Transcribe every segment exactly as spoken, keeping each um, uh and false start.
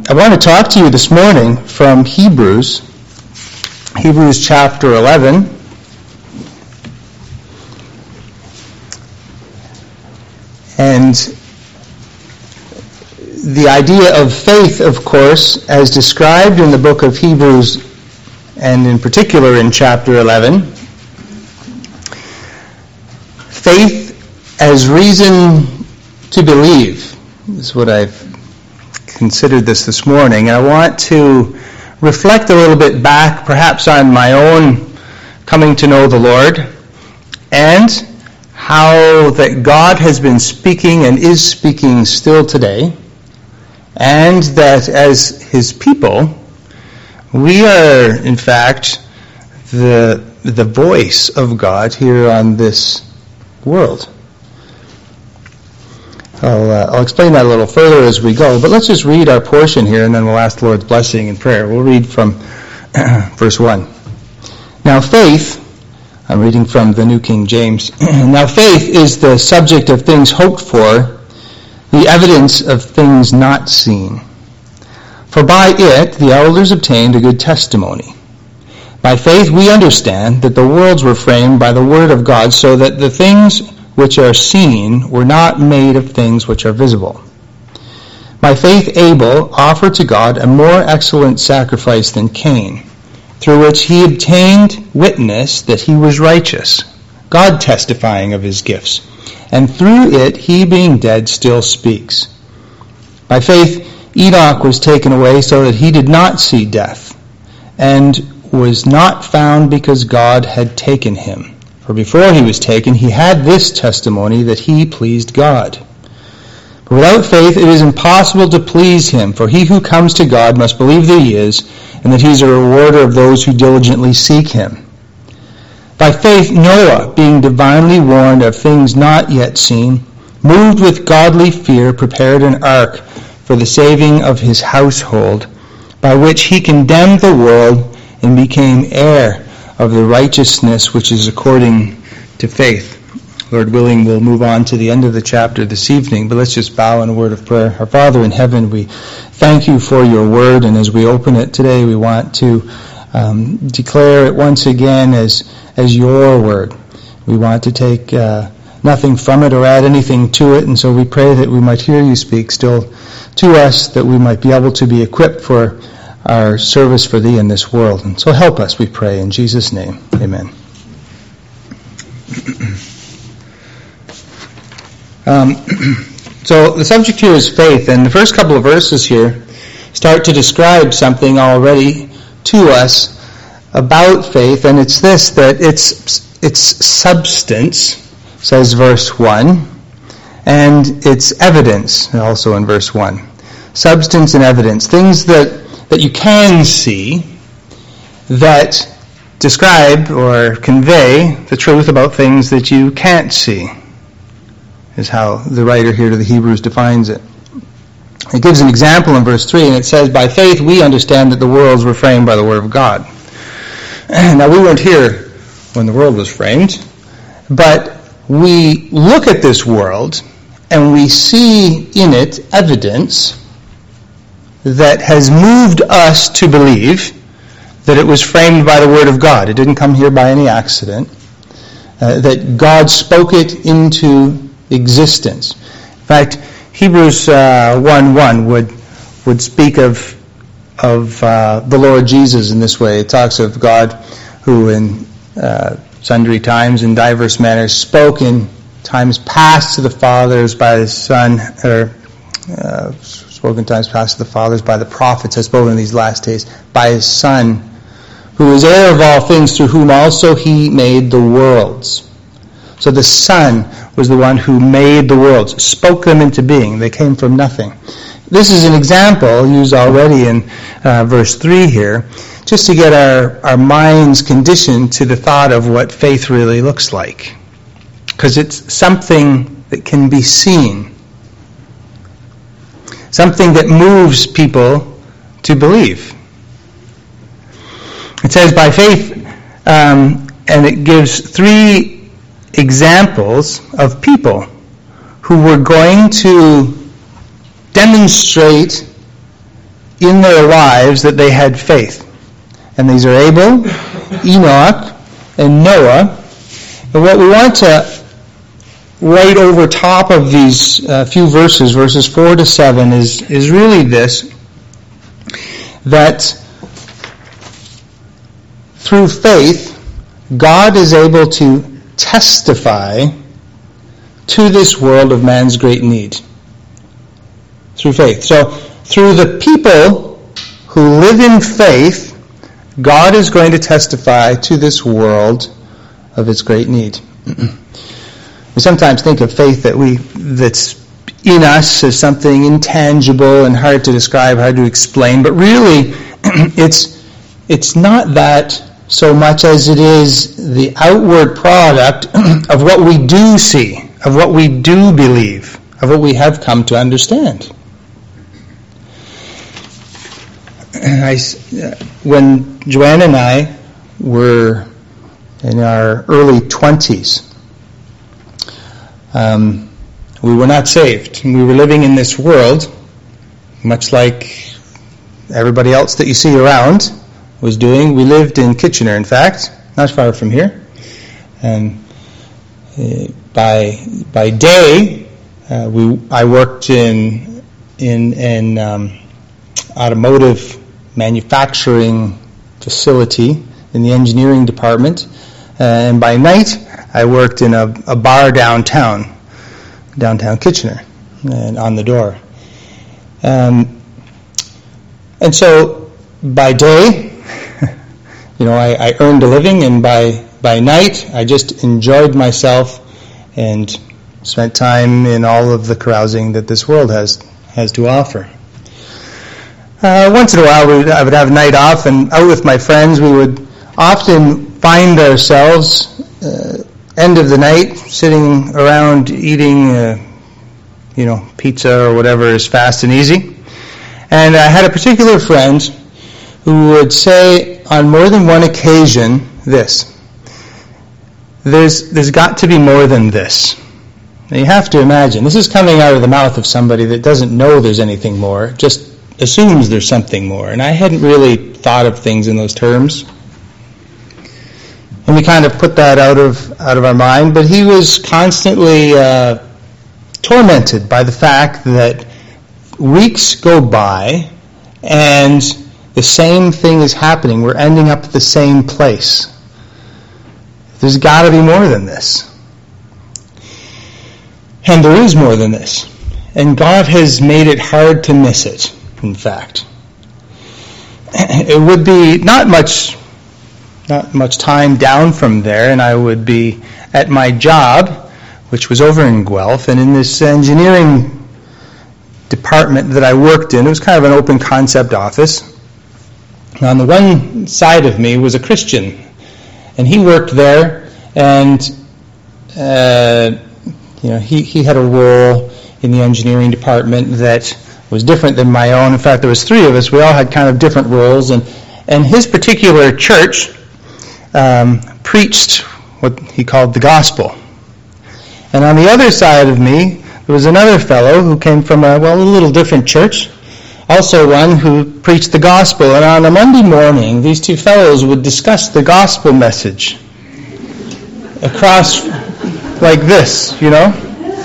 I want to talk to you this morning from Hebrews, Hebrews chapter eleven. And the idea of faith, of course, as described in the book of Hebrews, and in particular in chapter eleven, faith as reason to believe is what I've considered this this morning. And I want to reflect a little bit back, perhaps on my own coming to know the Lord, and how that God has been speaking and is speaking still today, and that as His people, we are, in fact, the the voice of God here on this world. I'll, uh, I'll explain that a little further as we go, but let's just read our portion here, and then we'll ask the Lord's blessing in prayer. We'll read from verse one. Now faith, I'm reading from the New King James. Now faith is the subject of things hoped for, the evidence of things not seen. For by it the elders obtained a good testimony. By faith we understand that the worlds were framed by the word of God, so that the things which are seen were not made of things which are visible. By faith Abel offered to God a more excellent sacrifice than Cain, through which he obtained witness that he was righteous, God testifying of his gifts, and through it he, being dead, still speaks. By faith Enoch was taken away so that he did not see death, and was not found because God had taken him. For before he was taken, he had this testimony that he pleased God. But without faith it is impossible to please him, for he who comes to God must believe that he is, and that he is a rewarder of those who diligently seek him. By faith Noah, being divinely warned of things not yet seen, moved with godly fear, prepared an ark for the saving of his household, by which he condemned the world and became heir of the righteousness which is according to faith. Lord willing, we'll move on to the end of the chapter this evening, but let's just bow in a word of prayer. Our Father in heaven, we thank you for your word, and as we open it today, we want to um, declare it once again as, as your word. We want to take uh, nothing from it or add anything to it, and so we pray that we might hear you speak still to us, that we might be able to be equipped for our service for thee in this world. And so help us, we pray, in Jesus' name. Amen. um, so the subject here is faith, and the first couple of verses here start to describe something already to us about faith, and it's this, that it's its substance, says verse one, and its evidence, also in verse one. Substance and evidence, things that that you can see that describe or convey the truth about things that you can't see, is how the writer here to the Hebrews defines it. It gives an example in verse three, and it says, by faith we understand that the worlds were framed by the word of God. Now we weren't here when the world was framed, but we look at this world and we see in it evidence that has moved us to believe that it was framed by the word of God. It didn't come here by any accident. Uh, that God spoke it into existence. In fact, Hebrews uh, one one would would speak of of uh, the Lord Jesus in this way. It talks of God who in uh, sundry times in diverse manners spoke in times past to the fathers by His Son, or uh, spoken times past to the fathers by the prophets, has spoken in these last days by His Son, who is heir of all things, through whom also He made the worlds. So the Son was the one who made the worlds, spoke them into being. They came from nothing. This is an example used already in uh, verse three here, just to get our, our minds conditioned to the thought of what faith really looks like. Because it's something that can be seen. Something that moves people to believe. It says by faith, um, and it gives three examples of people who were going to demonstrate in their lives that they had faith. And these are Abel, Enoch, and Noah. And what we want to write over top of these uh, few verses, verses four to seven, is, is really this, that through faith, God is able to testify to this world of man's great need. Through faith. So, through the people who live in faith, God is going to testify to this world of its great need. We sometimes think of faith that we that's in us as something intangible and hard to describe, hard to explain, but really it's it's not that so much as it is the outward product of what we do see, of what we do believe, of what we have come to understand. I, when Joanne and I were in our early twenties, um, we were not saved. We were living in this world, much like everybody else that you see around was doing. We lived in Kitchener, in fact, not far from here. And uh, by by day, uh, we I worked in in in um, automotive manufacturing facility in the engineering department, uh, and by night I worked in a, a bar downtown, downtown Kitchener, and on the door. Um, and so by day, you know, I, I earned a living, and by by night I just enjoyed myself and spent time in all of the carousing that this world has has to offer. Uh, once in a while, we would, I would have a night off, and out with my friends, we would often find ourselves, uh, end of the night, sitting around eating, uh, you know, pizza or whatever is fast and easy. And I had a particular friend who would say on more than one occasion this: "There's there's got to be more than this." Now you have to imagine, this is coming out of the mouth of somebody that doesn't know there's anything more, just assumes there's something more. And I hadn't really thought of things in those terms. And we kind of put that out of out of our mind. But he was constantly uh, tormented by the fact that weeks go by and the same thing is happening. We're ending up at the same place. There's got to be more than this. And there is more than this. And God has made it hard to miss it. In fact, it would be not much, not much time down from there, and I would be at my job, which was over in Guelph, and in this engineering department that I worked in, it was kind of an open concept office. And on the one side of me was a Christian, and he worked there, and uh, you know, he he had a role in the engineering department that was different than my own. In fact, there was three of us. We all had kind of different roles, and and his particular church um, preached what he called the gospel. And on the other side of me, there was another fellow who came from a well, a little different church, also one who preached the gospel. And on a Monday morning, these two fellows would discuss the gospel message across like this, you know.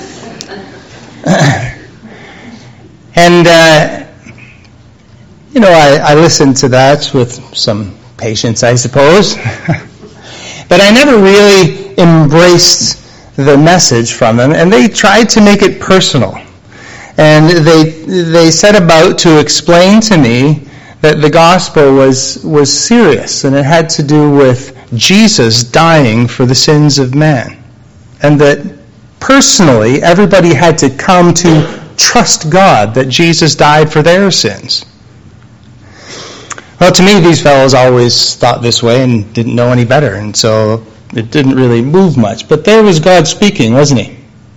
And, uh, you know, I, I listened to that with some patience, I suppose. But I never really embraced the message from them, and they tried to make it personal. And they they set about to explain to me that the gospel was, was serious, and it had to do with Jesus dying for the sins of man. And that personally, everybody had to come to trust God that Jesus died for their sins. Well, to me, these fellows always thought this way and didn't know any better, and so it didn't really move much. But there was God speaking, wasn't he?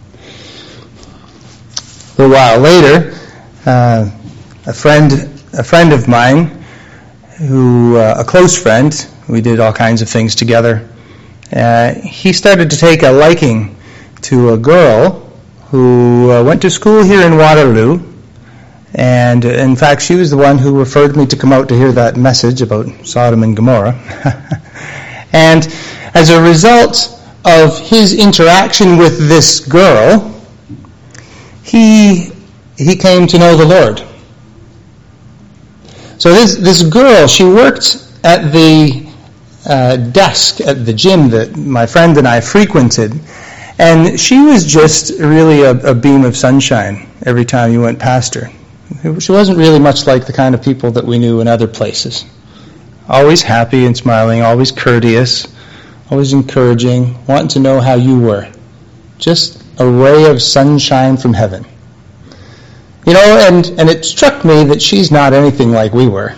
A little while later, uh, a friend, a friend of mine, who uh, a close friend, we did all kinds of things together. Uh, he started to take a liking to a girl who uh, went to school here in Waterloo, And in fact, she was the one who referred me to come out to hear that message about Sodom and Gomorrah. And as a result of his interaction with this girl, he he came to know the Lord. So this this girl, she worked at the uh, desk at the gym that my friend and I frequented, and she was just really a, a beam of sunshine every time you went past her. She wasn't really much like the kind of people that we knew in other places. Always happy and smiling, always courteous, always encouraging, wanting to know how you were. Just a ray of sunshine from heaven. You know, and, and it struck me that she's not anything like we were.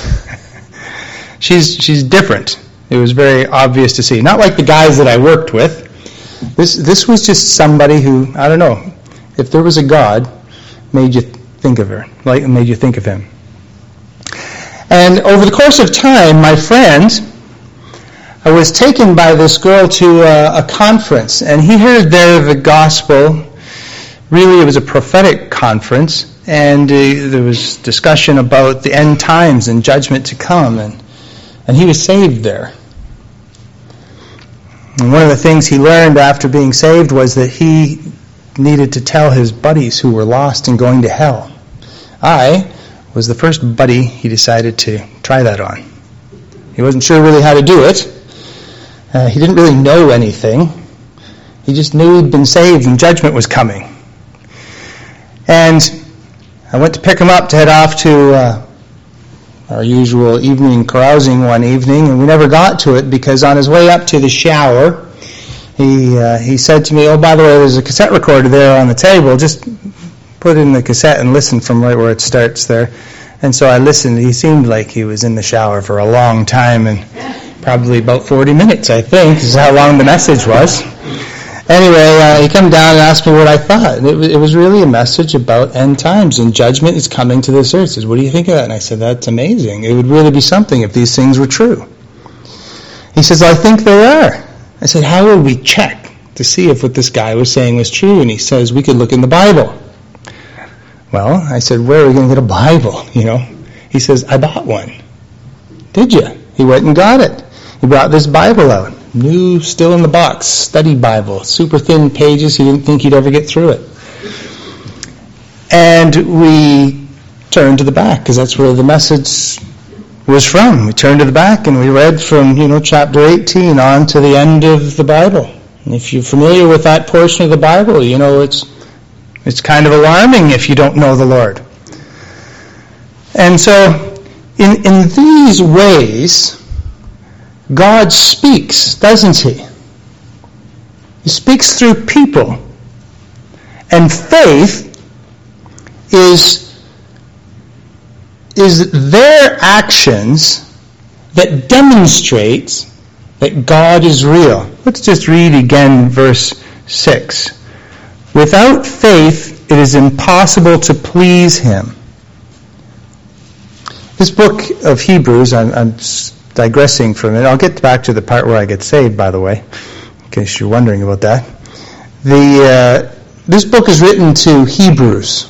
she's she's different. It was very obvious to see. Not like the guys that I worked with. This this was just somebody who, I don't know, if there was a God, made you think of her, like made you think of him. And over the course of time, my friend I was taken by this girl to a, a conference, and he heard there the gospel. Really, it was a prophetic conference, and uh, there was discussion about the end times and judgment to come, and, and he was saved there. And one of the things he learned after being saved was that he needed to tell his buddies who were lost and going to hell. I was the first buddy he decided to try that on. He wasn't sure really how to do it. Uh, he didn't really know anything. He just knew he'd been saved and judgment was coming. And I went to pick him up to head off to uh, our usual evening carousing one evening, and we never got to it because on his way up to the shower, he uh, he said to me, "Oh, by the way, there's a cassette recorder there on the table. Just put in the cassette and listen from right where it starts there." And so I listened. He seemed like he was in the shower for a long time, and probably about forty minutes, I think, is how long the message was. Anyway, uh, he came down and asked me what I thought. And it, was, it was really a message about end times, and judgment is coming to this earth. He says, "What do you think of that?" And I said, "That's amazing. It would really be something if these things were true." He says, "I think they are." I said, "How would we check to see if what this guy was saying was true?" And he says, "We could look in the Bible." Well, I said, "Where are we going to get a Bible?" You know, he says, "I bought one." "Did you?" He went and got it. He brought this Bible out. New, still in the box, study Bible, super thin pages. He didn't think he'd ever get through it. And we turned to the back because that's where the message was from. We turned to the back and we read from, you know, chapter eighteen on to the end of the Bible. And if you're familiar with that portion of the Bible, you know it's it's kind of alarming if you don't know the Lord. And so, in in these ways, God speaks, doesn't he? He speaks through people. And faith is, is their actions that demonstrates that God is real. Let's just read again verse six. Without faith, it is impossible to please him. This book of Hebrews, I'm, I'm digressing from it. I'll get back to the part where I get saved, by the way, in case you're wondering about that. The uh, this book is written to Hebrews.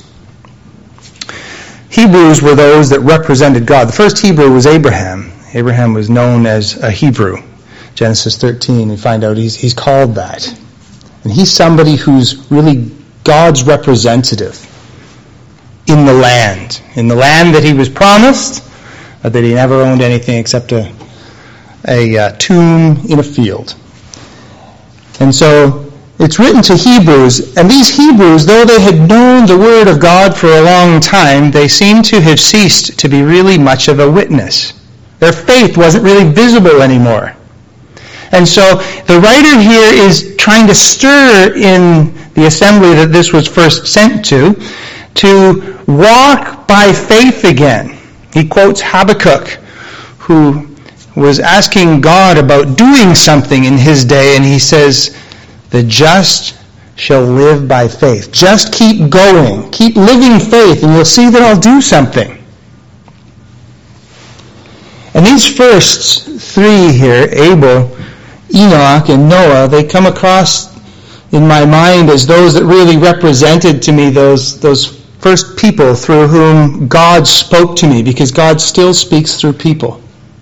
Hebrews were those that represented God. The first Hebrew was Abraham. Abraham was known as a Hebrew. Genesis thirteen, we find out he's he's called that. And he's somebody who's really God's representative in the land. In the land that he was promised, but that he never owned anything except a, a uh, tomb in a field. And so it's written to Hebrews, and these Hebrews, though they had known the Word of God for a long time, they seem to have ceased to be really much of a witness. Their faith wasn't really visible anymore. And so the writer here is trying to stir in the assembly that this was first sent to, to walk by faith again. He quotes Habakkuk, who was asking God about doing something in his day, and he says, "The just shall live by faith." Just keep going. Keep living faith, and you'll see that I'll do something. And these first three here, Abel, Enoch, and Noah, they come across in my mind as those that really represented to me those those first people through whom God spoke to me, because God still speaks through people.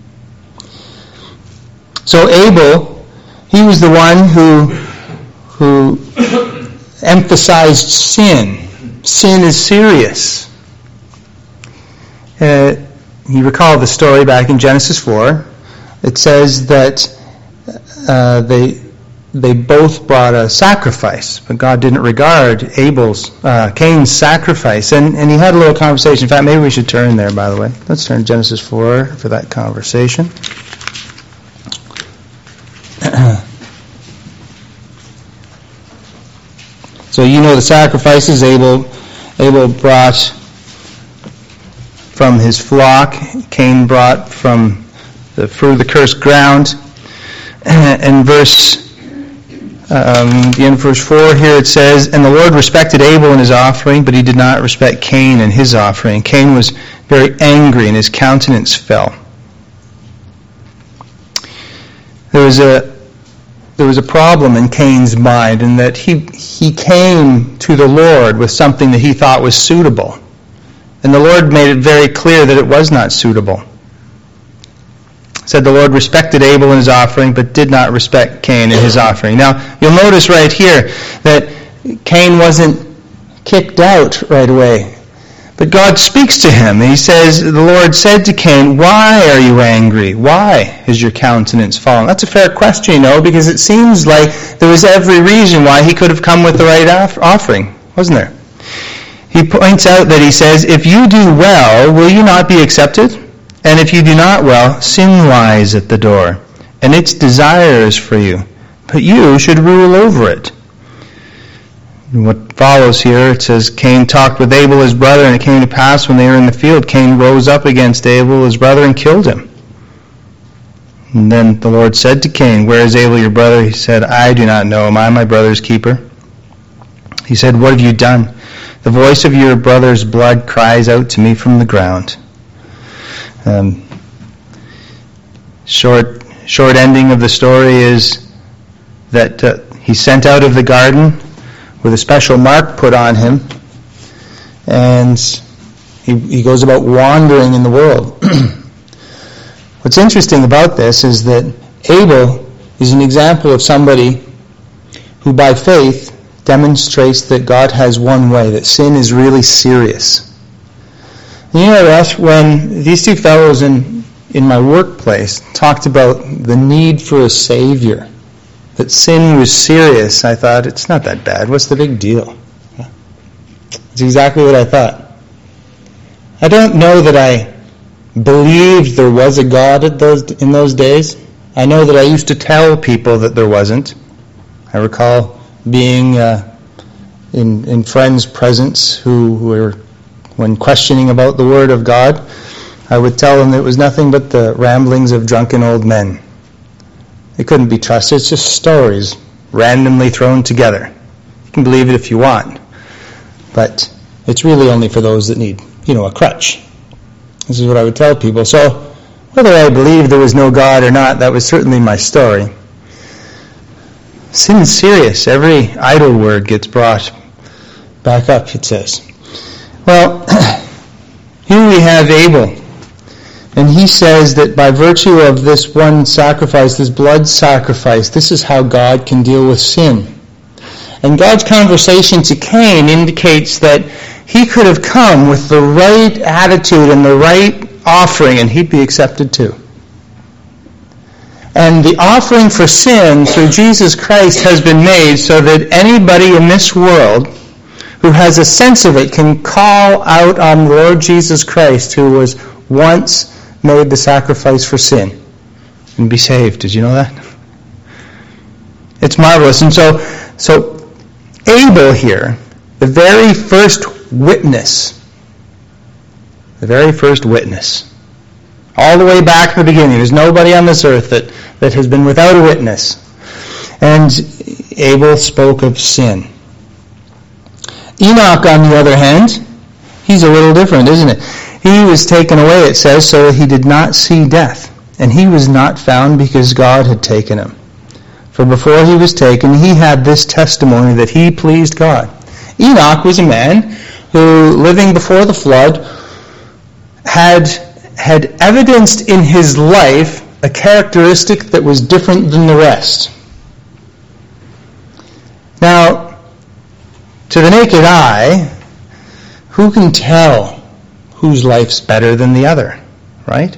So Abel, he was the one who, who emphasized sin. Sin is serious. Uh, you recall the story back in Genesis four. It says that uh, they they both brought a sacrifice, but God didn't regard Abel's, uh, Cain's sacrifice. And, and he had a little conversation. In fact, maybe we should turn there, by the way. Let's turn to Genesis four for that conversation. So you know the sacrifices Abel Abel brought from his flock. Cain brought from the fruit of the cursed ground. And verse Um, the end of verse four here it says, "And the Lord respected Abel and his offering, but he did not respect Cain and his offering. Cain was very angry, and his countenance fell." There was a there was a problem in Cain's mind, in that he he came to the Lord with something that he thought was suitable, and the Lord made it very clear that it was not suitable. Said the Lord respected Abel and his offering, but did not respect Cain and his offering. Now, you'll notice right here that Cain wasn't kicked out right away. But God speaks to him, and he says, the Lord said to Cain, "Why are you angry? Why is your countenance fallen?" That's a fair question, you know, because it seems like there was every reason why he could have come with the right off- offering, wasn't there? He points out that he says, "If you do well, will you not be accepted? And if you do not well, sin lies at the door, and its desire is for you, but you should rule over it." And what follows here, it says, Cain talked with Abel his brother, and it came to pass when they were in the field, Cain rose up against Abel his brother and killed him. And then the Lord said to Cain, "Where is Abel your brother?" He said, "I do not know. Am I my brother's keeper?" He said, "What have you done? The voice of your brother's blood cries out to me from the ground." Um, short, short ending of the story is that uh, he's sent out of the garden with a special mark put on him, and he, he goes about wandering in the world. What's interesting about this is that Abel is an example of somebody who by faith demonstrates that God has one way, that sin is really serious. You know, Russ, when these two fellows in, in my workplace talked about the need for a Savior, that sin was serious, I thought, it's not that bad. What's the big deal? It's exactly what I thought. I don't know that I believed there was a God at those in those days. I know that I used to tell people that there wasn't. I recall being uh, in, in friends' presence who were, when questioning about the Word of God, I would tell them it was nothing but the ramblings of drunken old men. They couldn't be trusted. It's just stories randomly thrown together. You can believe it if you want, but it's really only for those that need, you know, a crutch. This is what I would tell people. So whether I believed there was no God or not, that was certainly my story. Sin is serious. Every idle word gets brought back up, it says. Well, here we have Abel, and he says that by virtue of this one sacrifice, this blood sacrifice, this is how God can deal with sin. And God's conversation to Cain indicates that he could have come with the right attitude and the right offering, and he'd be accepted too. And the offering for sin through Jesus Christ has been made so that anybody in this world who has a sense of it can call out on the Lord Jesus Christ, who was once made the sacrifice for sin, and be saved. Did you know that? It's marvelous. And so, so Abel here, the very first witness, the very first witness, all the way back from the beginning, there's nobody on this earth that, that has been without a witness. And Abel spoke of sin. Enoch, on the other hand, he's a little different, isn't it? He was taken away, it says, so that he did not see death. And he was not found because God had taken him. For before he was taken, he had this testimony that he pleased God. Enoch was a man who, living before the flood, had, had evidenced in his life a characteristic that was different than the rest. Now, to the naked eye, who can tell whose life's better than the other, right?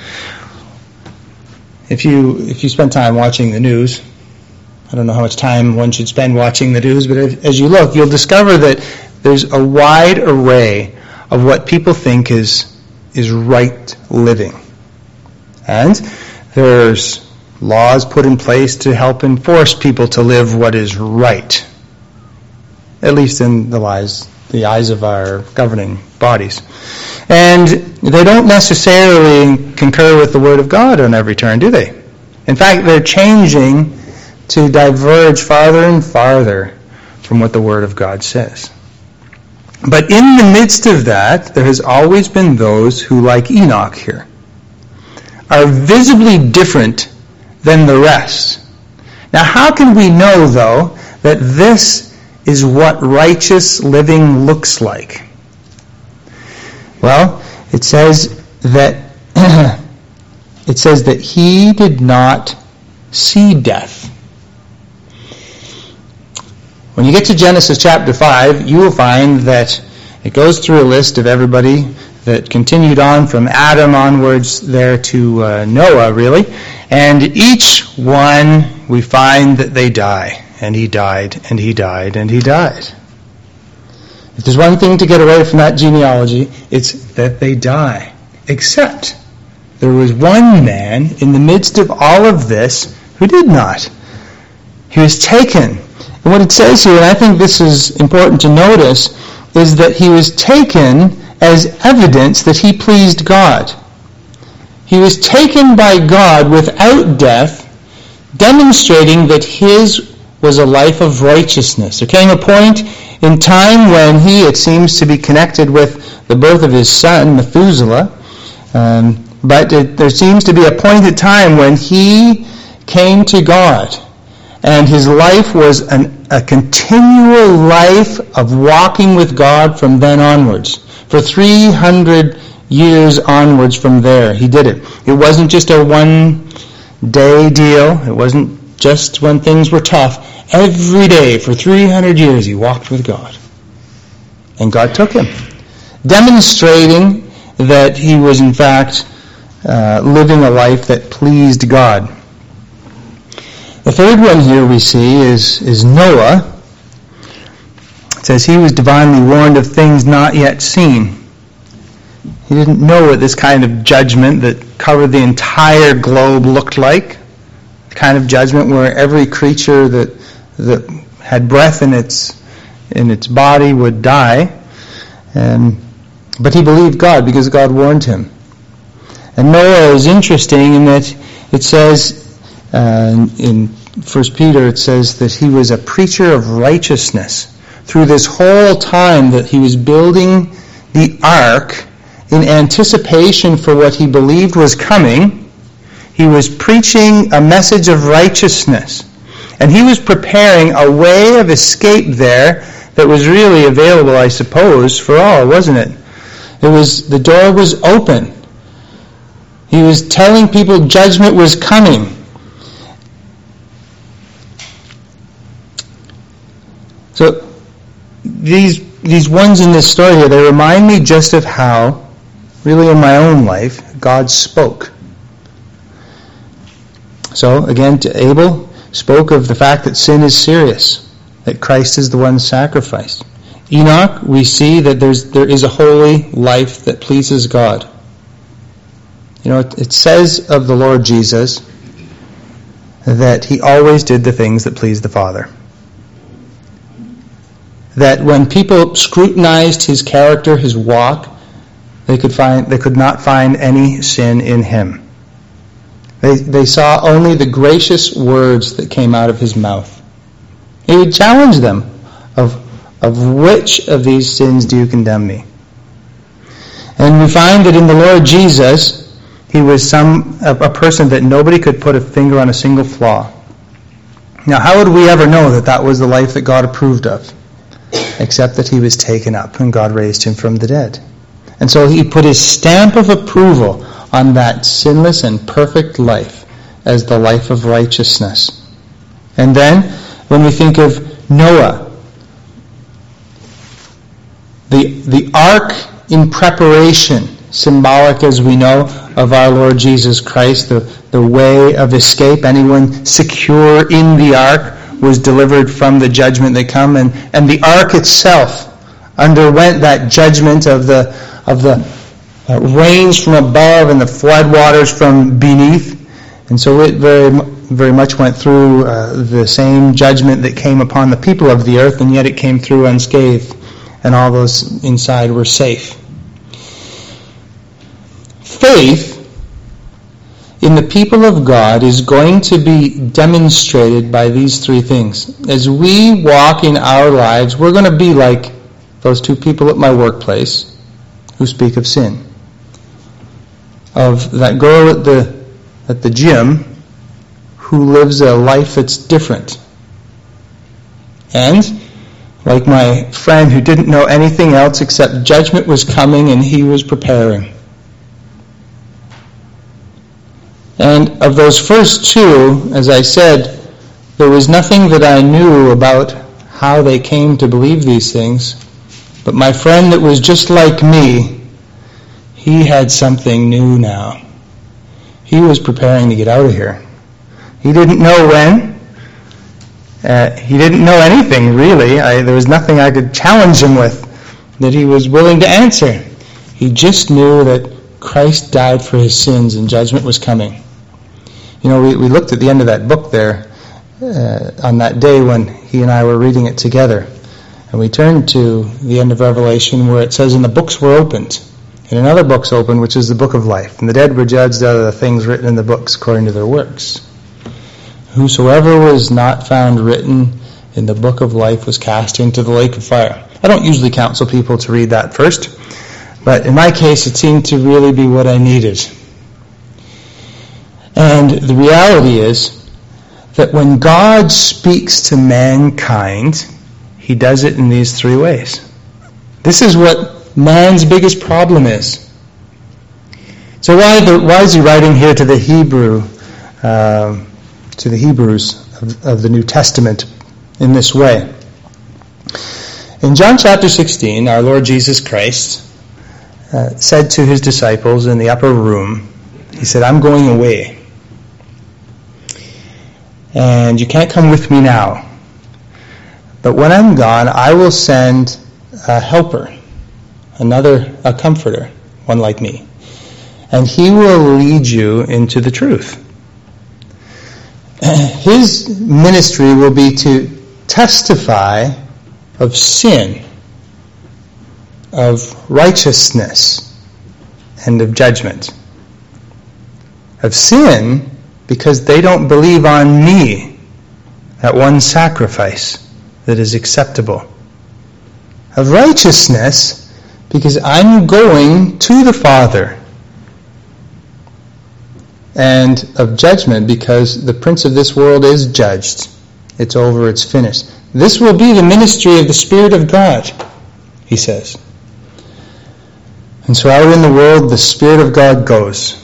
If you if you spend time watching the news, I don't know how much time one should spend watching the news, but if, as you look, you'll discover that there's a wide array of what people think is is right living. And there's laws put in place to help enforce people to live what is right, at least in the eyes, the eyes of our governing bodies. And they don't necessarily concur with the Word of God on every turn, do they? In fact, they're changing to diverge farther and farther from what the Word of God says. But in the midst of that, there has always been those who, like Enoch here, are visibly different than the rest. Now, how can we know, though, that this is what righteous living looks like? Well, it says that it says that he did not see death. When you get to Genesis chapter five, you will find that it goes through a list of everybody that continued on from Adam onwards there to uh, Noah, really. And each one, we find that they die. And he died, and he died, and he died. If there's one thing to get away from that genealogy, it's that they die. Except there was one man in the midst of all of this who did not. He was taken. And what it says here, and I think this is important to notice, is that he was taken as evidence that he pleased God. He was taken by God without death, demonstrating that his was a life of righteousness. There came a point in time when he, it seems to be connected with the birth of his son, Methuselah, um, but it, there seems to be a point in time when he came to God, and his life was an, a continual life of walking with God from then onwards. For three hundred years onwards from there, he did it. It wasn't just a one-day deal. It wasn't just when things were tough. Every day for three hundred years he walked with God. And God took him, demonstrating that he was in fact uh, living a life that pleased God. The third one here we see is, is Noah. It says he was divinely warned of things not yet seen. He didn't know what this kind of judgment that covered the entire globe looked like. The kind of judgment where every creature that that had breath in its in its body would die. Um, but he believed God because God warned him. And Noah is interesting in that it says uh, in First Peter, it says that he was a preacher of righteousness. Through this whole time that he was building the ark in anticipation for what he believed was coming, he was preaching a message of righteousness. And he was preparing a way of escape there that was really available, I suppose, for all, wasn't it? It was, the door was open. He was telling people judgment was coming. So these these ones in this story here, they remind me just of how, really in my own life, God spoke. So again, to Abel, spoke of the fact that sin is serious, that Christ is the one sacrificed. Enoch, we see that there's there is a holy life that pleases God. You know, it, it says of the Lord Jesus that he always did the things that pleased the Father. That when people scrutinized his character, his walk, they could find they could not find any sin in him. They they saw only the gracious words that came out of his mouth. He would challenge them of of which of these sins do you condemn me? And we find that in the Lord Jesus, he was some a, a person that nobody could put a finger on a single flaw. Now, how would we ever know that that was the life that God approved of? except that he was taken up and God raised him from the dead. And so he put his stamp of approval on that sinless and perfect life as the life of righteousness. And then, when we think of Noah, the, the ark in preparation, symbolic, as we know, of our Lord Jesus Christ, the, the way of escape. Anyone secure in the ark was delivered from the judgment that come, and, and the ark itself underwent that judgment of the of the uh, rains from above and the floodwaters from beneath, and so it very very much went through uh, the same judgment that came upon the people of the earth, and yet it came through unscathed, and all those inside were safe. Faith in the people of God is going to be demonstrated by these three things. As we walk in our lives, we're going to be like those two people at my workplace who speak of sin. Of that girl at the at the gym who lives a life that's different. And like my friend who didn't know anything else except judgment was coming and he was preparing. And of those first two, as I said, there was nothing that I knew about how they came to believe these things. But my friend that was just like me, he had something new now. He was preparing to get out of here. He didn't know when. Uh, he didn't know anything, really. I, there was nothing I could challenge him with that he was willing to answer. He just knew that Christ died for his sins and judgment was coming. You know, we, we looked at the end of that book there uh, on that day when he and I were reading it together. And we turned to the end of Revelation where it says, and the books were opened. And another book's opened, which is the book of life. And the dead were judged out of the things written in the books according to their works. Whosoever was not found written in the book of life was cast into the lake of fire. I don't usually counsel people to read that first. But in my case, it seemed to really be what I needed. And the reality is that when God speaks to mankind, he does it in these three ways. This is what man's biggest problem is. So why, the, why is he writing here to the Hebrew, uh, to the Hebrews of, of the New Testament in this way? In John chapter sixteen, our Lord Jesus Christ uh, said to his disciples in the upper room, he said, I'm going away. And you can't come with me now. But when I'm gone, I will send a helper, another, a comforter, one like me. And he will lead you into the truth. His ministry will be to testify of sin, of righteousness, and of judgment. Of sin, because they don't believe on me, that one sacrifice that is acceptable. Of righteousness, because I'm going to the Father. And of judgment, because the prince of this world is judged. It's over, it's finished. This will be the ministry of the Spirit of God, he says. And so out in the world, the Spirit of God goes,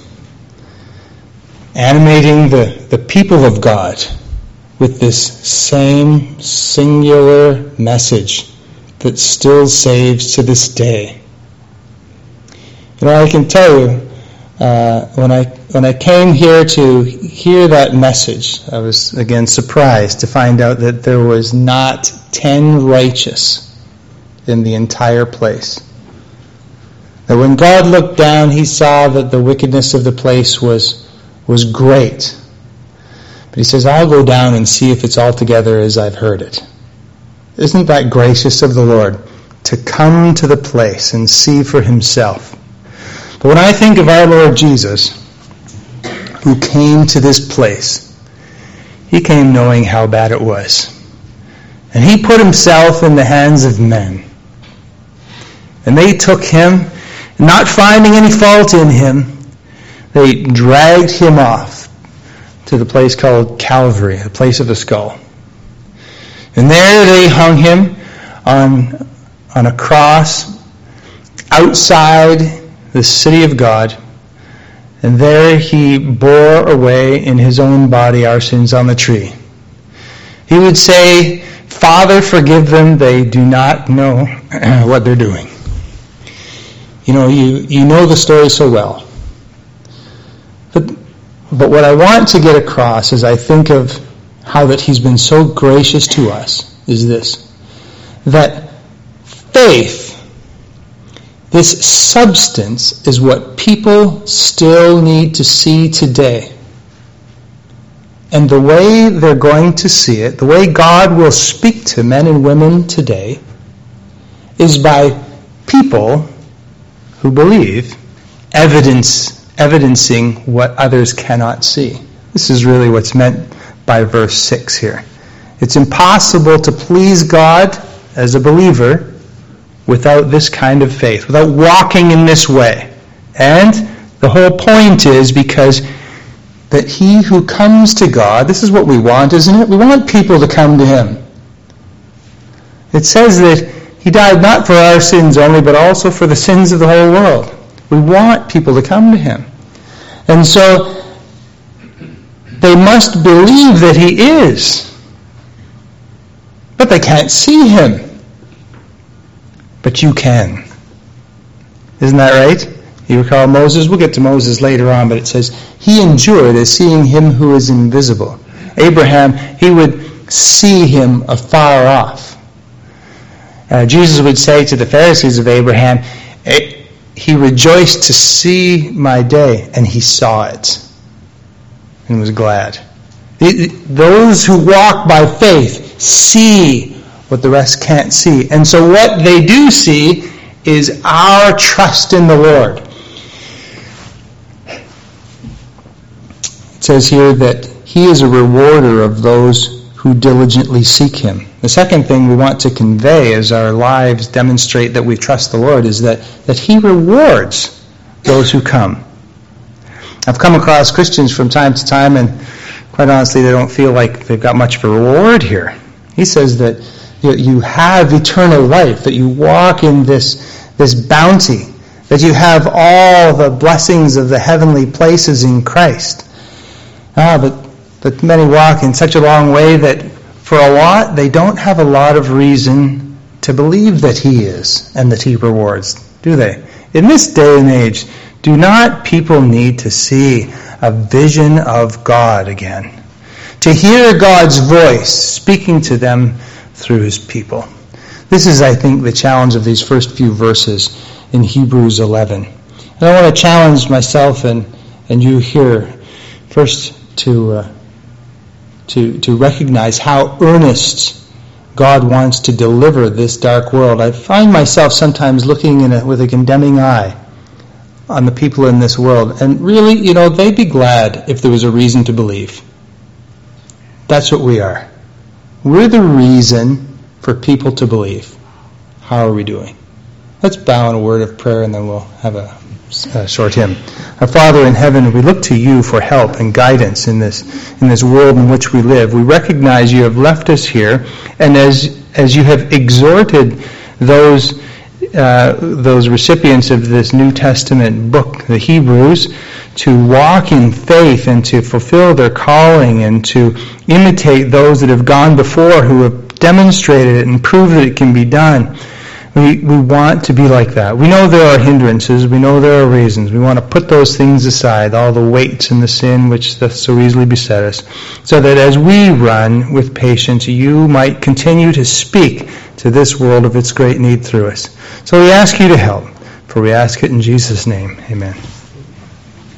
animating the, the people of God with this same singular message that still saves to this day. You know, I can tell you, uh, when I when I came here to hear that message, I was again surprised to find out that there was not ten righteous in the entire place. That when God looked down, he saw that the wickedness of the place was was great. But he says, I'll go down and see if it's altogether as I've heard it. Isn't that gracious of the Lord to come to the place and see for himself? But when I think of our Lord Jesus, who came to this place, he came knowing how bad it was. And he put himself in the hands of men. And they took him, not finding any fault in him, they dragged him off to the place called Calvary, the place of the skull. And there they hung him on, on a cross outside the city of God, and there he bore away in his own body our sins on the tree. He would say, Father, forgive them, they do not know what they're doing. You know, you, you know the story so well. But, but what I want to get across as I think of how that he's been so gracious to us is this, that faith, this substance, is what people still need to see today. And the way they're going to see it, the way God will speak to men and women today, is by people who believe, evidence, evidencing what others cannot see. This is really what's meant by verse six here. It's impossible to please God as a believer without this kind of faith, without walking in this way. And the whole point is because that he who comes to God, this is what we want, isn't it? We want people to come to him. It says that he died not for our sins only, but also for the sins of the whole world. We want people to come to him. And so they must believe that he is. But they can't see him. But you can. Isn't that right? You recall Moses? We'll get to Moses later on, but it says, he endured as seeing him who is invisible. Abraham, he would see him afar off. Uh, Jesus would say to the Pharisees of Abraham, he rejoiced to see my day, and he saw it, and was glad. Those who walk by faith see what the rest can't see. And so what they do see is our trust in the Lord. It says here that he is a rewarder of those who diligently seek him. The second thing we want to convey as our lives demonstrate that we trust the Lord is that, that he rewards those who come. I've come across Christians from time to time, and quite honestly, they don't feel like they've got much of a reward here. He says that you have eternal life, that you walk in this, this bounty, that you have all the blessings of the heavenly places in Christ. Ah, but, but many walk in such a long way that for a lot, they don't have a lot of reason to believe that he is and that he rewards, do they? In this day and age, do not people need to see a vision of God again? To hear God's voice speaking to them through his people. This is, I think, the challenge of these first few verses in Hebrews eleven. And I want to challenge myself and, and you here first to, uh, to, to recognize how earnest God wants to deliver this dark world. I find myself sometimes looking in a, with a condemning eye on the people in this world. And really, you know, they'd be glad if there was a reason to believe. That's what we are. We're the reason for people to believe. How are we doing? Let's bow in a word of prayer and then we'll have a, a short hymn. Our Father in heaven, we look to you for help and guidance in this in this world in which we live. We recognize you have left us here, and as as you have exhorted those uh, those recipients of this New Testament book, the Hebrews, to walk in faith and to fulfill their calling and to imitate those that have gone before who have demonstrated it and proved that it can be done. We we want to be like that. We know there are hindrances. We know there are reasons. We want to put those things aside, all the weights and the sin which doth so easily beset us, so that as we run with patience, you might continue to speak to this world of its great need through us. So we ask you to help, for we ask it in Jesus' name. Amen.